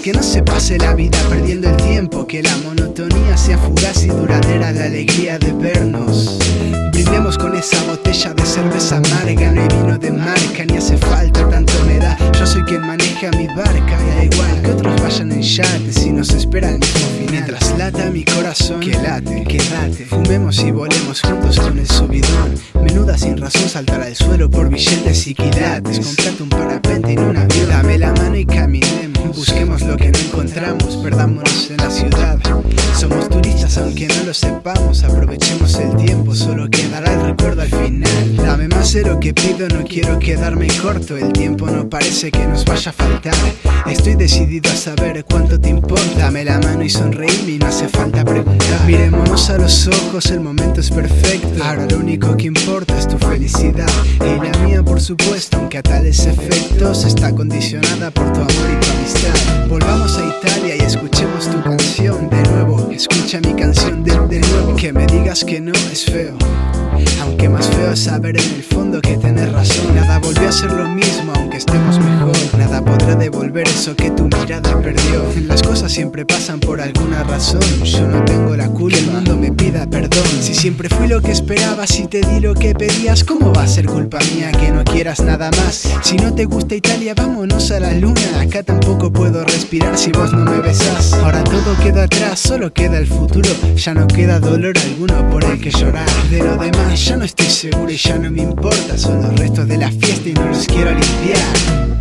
que no se pase la vida perdiendo el tiempo, que la monotonía sea fugaz y duradera la alegría de vernos. Brindemos con esa botella de cerveza amarga, no hay vino de marca, ni hace falta tanta humedad. Yo soy quien maneja mi barca, y da igual que otros vayan en yates y nos espera el mismo final. Mientras lata mi corazón, que late, quédate, fumemos y volemos juntos con el subidón. Menuda sin razón saltar al suelo por billetes y quilates. Comprate un parapente y no un avión. Dame la mano y caminemos, busquemos lo que no encontramos, perdámonos en la ciudad. Somos turistas aunque no lo sepamos, aprovechemos el tiempo, solo quedará el recuerdo al final. Dame más de lo que pido, no quiero quedarme corto, el tiempo no parece que nos vaya a faltar. Estoy decidido a saber cuánto te importa. Dame la mano y sonreírme y no hace falta preguntar. Miremonos a los ojos, el momento es perfecto. Ahora lo único que importa es tu felicidad y la mía, por supuesto, aunque a tales efectos está condicionada por tu amor y tu amistad. Volvamos a Italia y escuchemos tu canción de nuevo. Escucha mi canción de nuevo. Que me digas que no es feo, aunque más feo es saber en el fondo que tenés razón. Nada volvió a ser lo mismo aunque estemos mejor. Nada podrá devolver eso que tu mirada perdió. Las cosas siempre pasan por alguna razón. Yo no tengo la culpa, que el mundo me pida perdón. Si siempre fui lo que esperabas y te di lo que pedías, ¿cómo va a ser culpa mía que no quieras nada más? Si no te gusta Italia, vámonos a la luna. Acá tampoco puedo respirar si vos no me besás. Ahora todo queda atrás, solo queda el futuro. Ya no queda dolor alguno por el que llorar. De lo demás ya no estoy seguro y ya no me importa. Son los restos de la fiesta y no los quiero limpiar.